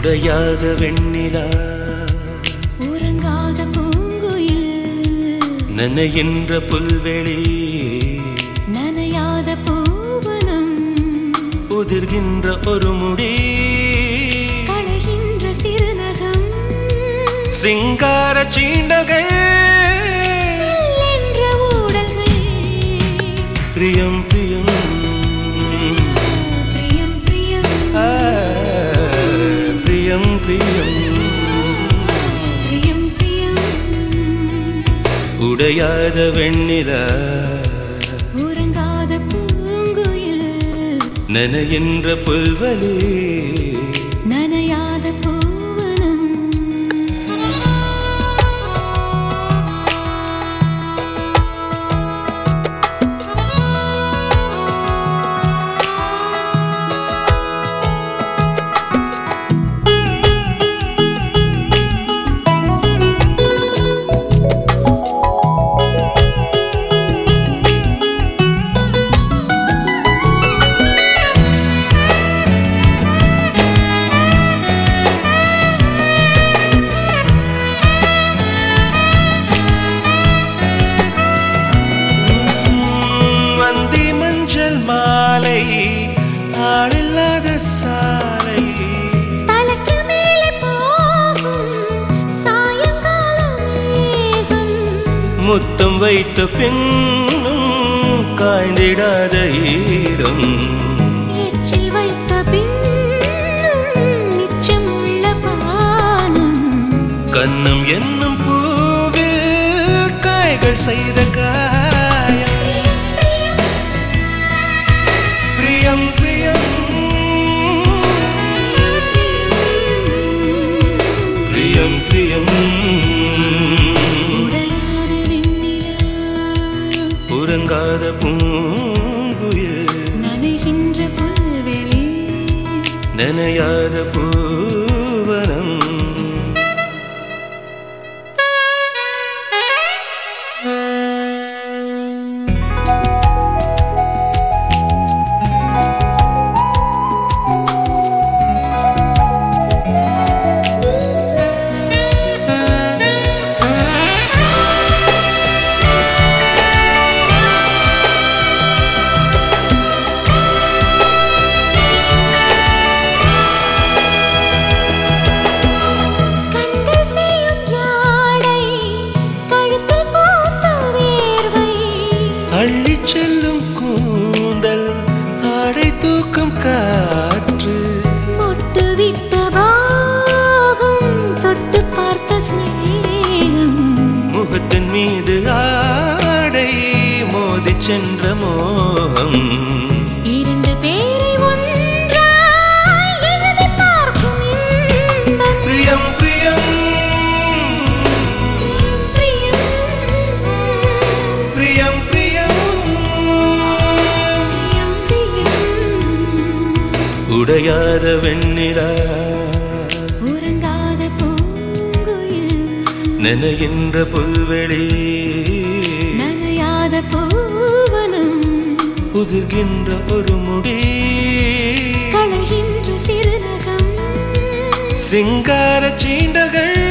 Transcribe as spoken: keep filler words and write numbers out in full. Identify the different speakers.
Speaker 1: உடையாத வெண்ணிலா
Speaker 2: உறங்காத பூங்குயில்
Speaker 1: நனைகின்ற புல்வெளி
Speaker 2: நனையாத பூவனம்
Speaker 1: உதிர்கின்ற ஒரு முடி
Speaker 2: களைகின்ற சிறுநகம்
Speaker 1: சிங்கார சீண்டல்கள்
Speaker 2: செல்லென்ற ஊடல்கள்
Speaker 1: பிரியம் பிரியம்
Speaker 2: பிரியம் பிரியம்
Speaker 1: ஆ, பிரியம் பிரியம்
Speaker 2: பிரியம் பிரியம்
Speaker 1: உடையாத வெண்ணிலா
Speaker 2: உறங்காத பூங்குயில்
Speaker 1: நனைகின்ற புல்வெளி
Speaker 2: நனையாத பூவனம்
Speaker 1: மாலை ஆளில்லாத சாலை
Speaker 2: தலைக்கு மேலே போகும் சாயங்கால மேகம்
Speaker 1: முத்தம் வைத்த பின்னும் காய்ந்திடாத ஈரம்
Speaker 2: எச்சில் வைத்த பின்னும் மிச்சம் உள்ள பானம்
Speaker 1: கன்னம் என்னும் பூவில் காய்கள் செய்த காயம் பிரியம் பிரியம் பிரியம் பிரியம்
Speaker 2: உடையாத வெண்ணிலா
Speaker 1: உறங்காத பூங்குயில்
Speaker 2: நனைகின்ற புல்வெளி
Speaker 1: நனையாத பூவனம்
Speaker 2: கண்கள் செய்யும் ஜாடை கழுத்தில் பூத்த வேர்வை
Speaker 1: அள்ளிச் செல்லும் கூந்தல் ஆடை தூக்கும் காற்று
Speaker 2: மொட்டு விட்ட பாகம் தொட்டு பார்த்த சிநேகம்
Speaker 1: முகத்தின் மீது ஆடை மோதிச் சென்ற மோகம்
Speaker 2: இரண்டு பேரை ஒன்றாய் எழுதி பார்க்கும் இன்பம்
Speaker 1: பிரியம் பிரியம்
Speaker 2: பிரியம்
Speaker 1: பிரியம் பிரியம்
Speaker 2: பிரியம் பிரியம்
Speaker 1: உடையாத வெண்ணிலா
Speaker 2: உறங்காத பூங்குயில்
Speaker 1: நனைகின்ற புல்வெளி
Speaker 2: நனையாத பூவனம்
Speaker 1: உதிர்கின்ற ஒரு முடி
Speaker 2: களைகின்ற சிறுநகம்
Speaker 1: சிங்கார சீண்டல்கள்